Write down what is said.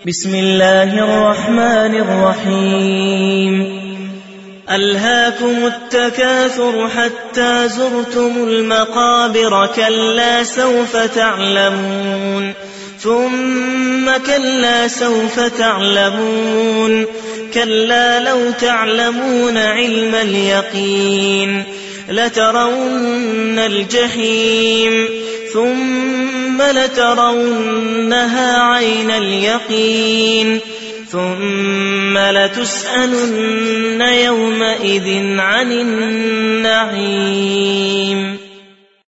بسم الله الرحمن الرحيم. ألهاكم التكاثر حتى زرتم المقابر، كلا سوف تعلمون ثم كلا سوف تعلمون، كلا لو تعلمون علم اليقين لترون الجحيم ثم لترونها عين اليقين ثم لتسألن يومئذ عن النعيم.